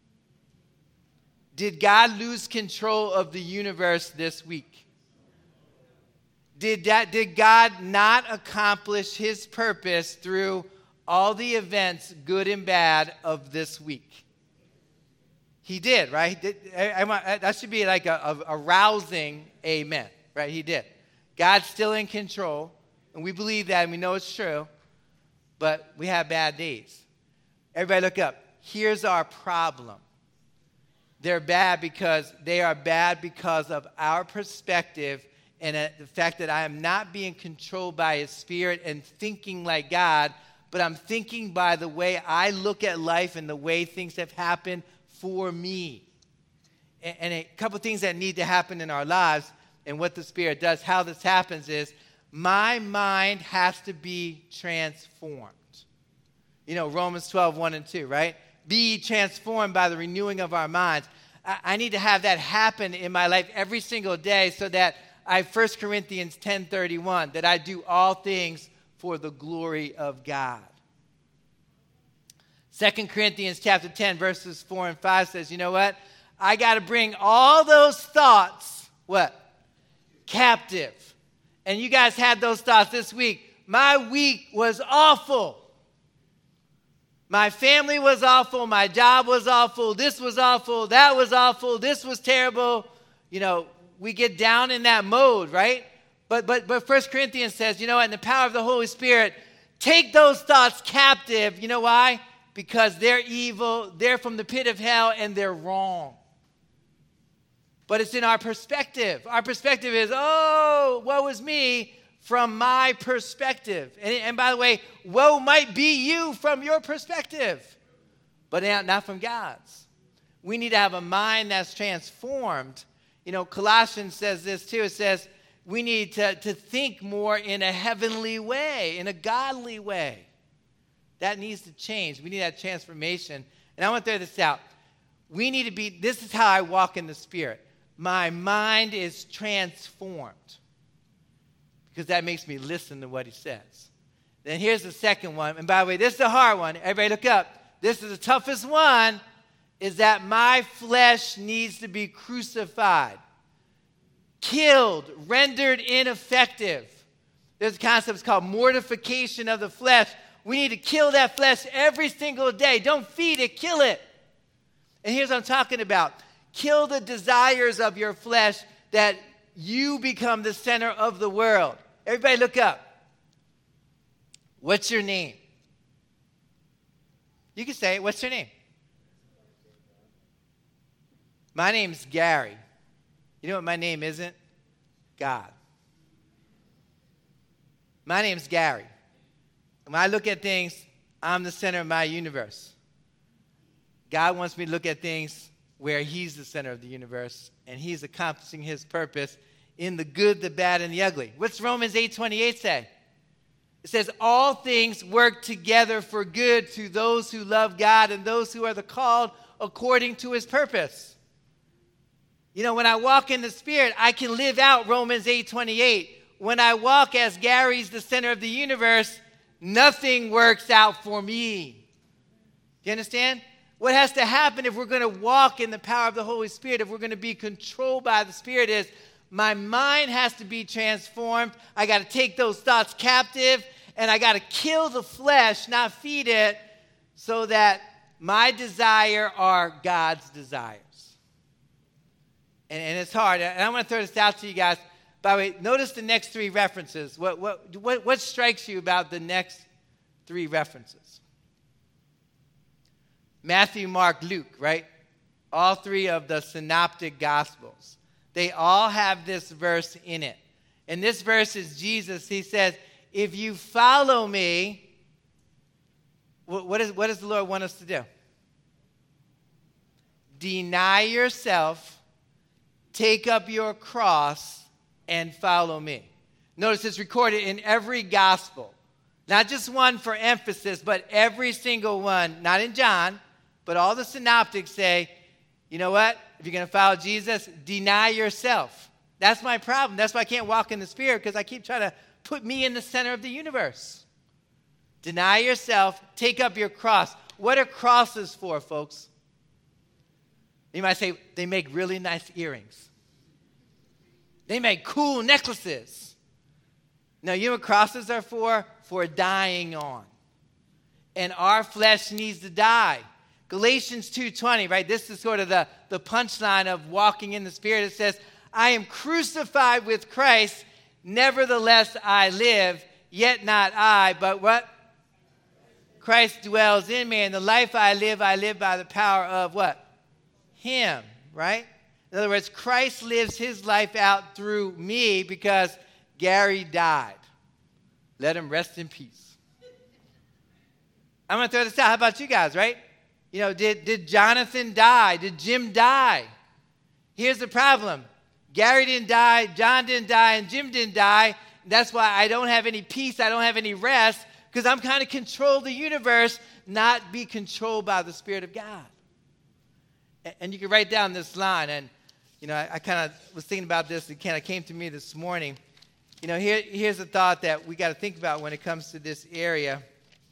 Did God lose control of the universe this week? Did God not accomplish his purpose through all the events, good and bad, of this week? He did, right? That should be like a rousing amen, right? He did. God's still in control, and we believe that, and we know it's true, but we have bad days. Everybody look up. Here's our problem. They are bad because of our perspective and the fact that I am not being controlled by his Spirit and thinking like God, but I'm thinking by the way I look at life and the way things have happened for me. And a couple of things that need to happen in our lives and what the Spirit does, how this happens is my mind has to be transformed. You know, Romans 12, 1 and 2, right? Be transformed by the renewing of our minds. I need to have that happen in my life every single day so that 1 Corinthians 10:31, that I do all things for the glory of God. 2 Corinthians chapter 10, verses 4 and 5 says, you know what? I got to bring all those thoughts, what? Captive. And you guys had those thoughts this week. My week was awful. My family was awful. My job was awful. This was awful. That was awful. This was terrible. You know, we get down in that mode, right? But 1 Corinthians says, you know what? In the power of the Holy Spirit, take those thoughts captive. You know why? Because they're evil. They're from the pit of hell, and they're wrong. But it's in our perspective. Our perspective is, oh, woe is me from my perspective. And by the way, woe might be you from your perspective, but not from God's. We need to have a mind that's transformed. You know, Colossians says this too. It says we need to think more in a heavenly way, in a godly way. That needs to change. We need that transformation. And I want to throw this out. We need to be, this is how I walk in the Spirit. My mind is transformed because that makes me listen to what he says. Then here's the second one. And by the way, this is the hard one. Everybody look up. this is the toughest one, is that my flesh needs to be crucified, killed, rendered ineffective. There's a concept called mortification of the flesh. We need to kill that flesh every single day. Don't feed it, kill it. And here's what I'm talking about. Kill the desires of your flesh that you become the center of the world. Everybody look up. What's your name? You can say it. What's your name? My name's Gary. You know what my name isn't? God. My name's Gary. When I look at things, I'm the center of my universe. God wants me to look at things where he's the center of the universe, and he's accomplishing his purpose in the good, the bad, and the ugly. What's Romans 8:28 say? It says, all things work together for good to those who love God and those who are the called according to his purpose. You know, when I walk in the Spirit, I can live out Romans 8:28. When I walk as Gary's the center of the universe, nothing works out for me. Do you understand? What has to happen if we're going to walk in the power of the Holy Spirit, if we're going to be controlled by the Spirit, is my mind has to be transformed. I got to take those thoughts captive, and I got to kill the flesh, not feed it, so that my desire are God's desires. And it's hard. And I want to throw this out to you guys. By the way, notice the next three references. What strikes you about the next three references? Matthew, Mark, Luke, right? All three of the synoptic gospels. They all have this verse in it. And this verse is Jesus. He says, if you follow me, what does the Lord want us to do? Deny yourself, take up your cross, and follow me. Notice it's recorded in every gospel. Not just one for emphasis, but every single one. Not in John, but all the synoptics say, you know what? If you're going to follow Jesus, deny yourself. That's my problem. That's why I can't walk in the Spirit, because I keep trying to put me in the center of the universe. Deny yourself. Take up your cross. What are crosses for, folks? You might say, they make really nice earrings. They make cool necklaces. Now, you know what crosses are for? For dying on. And our flesh needs to die. Galatians 2:20, right? This is sort of the punchline of walking in the Spirit. It says, I am crucified with Christ, nevertheless I live, yet not I, but what? Christ dwells in me, and the life I live by the power of what? Him, right? In other words, Christ lives his life out through me because Gary died. Let him rest in peace. I'm going to throw this out. How about you guys, right? You know, did Jonathan die? Did Jim die? Here's the problem. Gary didn't die, John didn't die, and Jim didn't die. That's why I don't have any peace, I don't have any rest, because I'm kind of control the universe, not be controlled by the Spirit of God. And you can write down this line, and you know, I kind of was thinking about this. It kind of came to me this morning. You know, here's a thought that we got to think about when it comes to this area.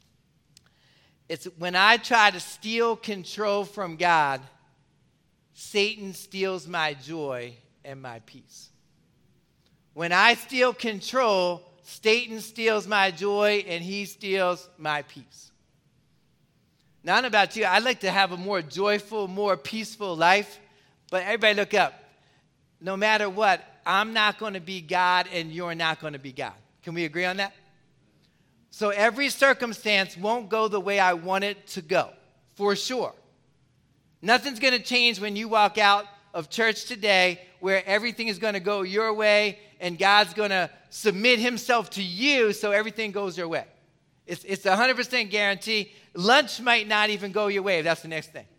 It's when I try to steal control from God, Satan steals my joy and my peace. When I steal control, Satan steals my joy and he steals my peace. Now, I don't know about you. I'd like to have a more joyful, more peaceful life. But everybody look up. No matter what, I'm not going to be God and you're not going to be God. Can we agree on that? So every circumstance won't go the way I want it to go, for sure. Nothing's going to change when you walk out of church today where everything is going to go your way and God's going to submit himself to you so everything goes your way. It's 100% guarantee. Lunch might not even go your way if that's the next thing.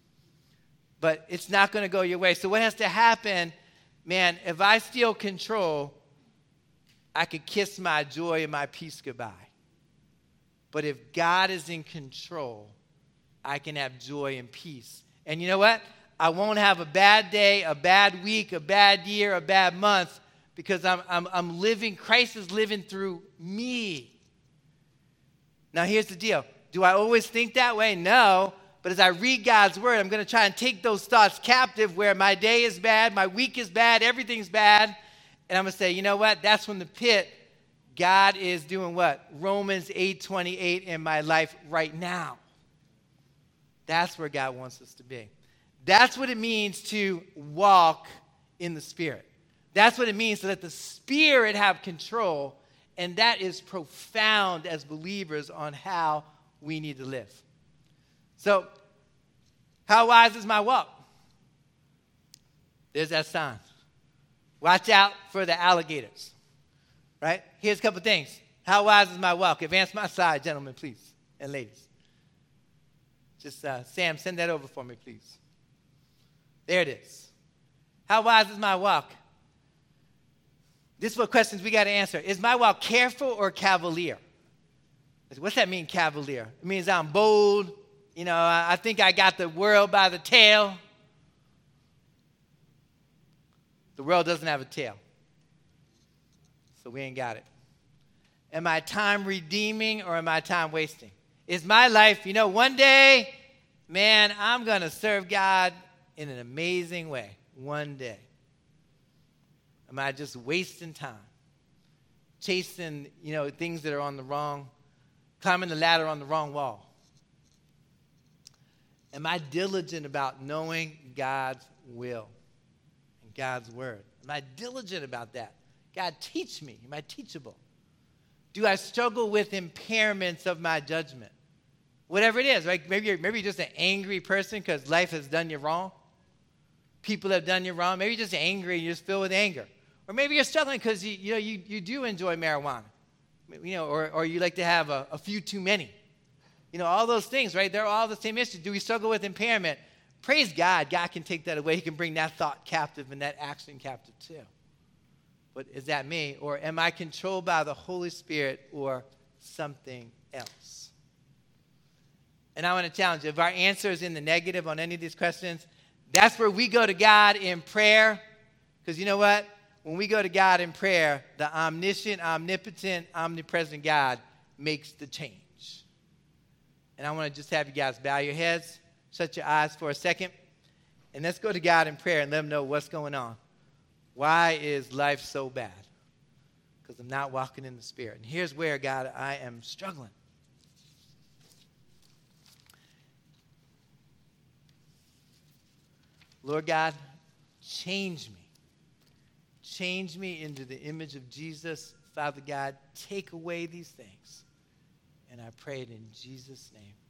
But it's not going to go your way. So what has to happen, man, if I steal control, I could kiss my joy and my peace goodbye. But if God is in control, I can have joy and peace. And you know what? I won't have a bad day, a bad week, a bad year, a bad month, because I'm living, Christ is living through me. Now here's the deal. Do I always think that way? No. But as I read God's word, I'm going to try and take those thoughts captive where my day is bad, my week is bad, everything's bad. And I'm going to say, you know what? That's when the pit, God is doing what? Romans 8:28 in my life right now. That's where God wants us to be. That's what it means to walk in the Spirit. That's what it means to let the Spirit have control. And that is profound as believers on how we need to live. So, how wise is my walk? There's that sign. Watch out for the alligators. Right? Here's a couple things. How wise is my walk? Advance my side, gentlemen, please, and ladies. Just, Sam, send that over for me, please. There it is. How wise is my walk? This is what questions we got to answer. Is my walk careful or cavalier? What's that mean, cavalier? It means I'm bold. You know, I think I got the world by the tail. The world doesn't have a tail. So we ain't got it. Am I time redeeming or am I time wasting? Is my life, one day, man, I'm going to serve God in an amazing way. One day. Am I just wasting time? Chasing, things that are on the wrong, climbing the ladder on the wrong wall? Am I diligent about knowing God's will and God's word? Am I diligent about that? God, teach me. Am I teachable? Do I struggle with impairments of my judgment? Whatever it is, right? Maybe you're just an angry person because life has done you wrong. People have done you wrong. Maybe you're just angry and you're just filled with anger. Or maybe you're struggling because you do enjoy marijuana. Or you like to have a few too many. All those things, right? They're all the same issues. Do we struggle with impairment? Praise God. God can take that away. He can bring that thought captive and that action captive too. But is that me? Or am I controlled by the Holy Spirit or something else? And I want to challenge you. If our answer is in the negative on any of these questions, that's where we go to God in prayer. Because you know what? When we go to God in prayer, the omniscient, omnipotent, omnipresent God makes the change. And I want to just have you guys bow your heads, shut your eyes for a second, and let's go to God in prayer and let him know what's going on. Why is life so bad? Because I'm not walking in the Spirit. And here's where, God, I am struggling. Lord God, change me. Change me into the image of Jesus. Father God, take away these things. And I pray it in Jesus' name.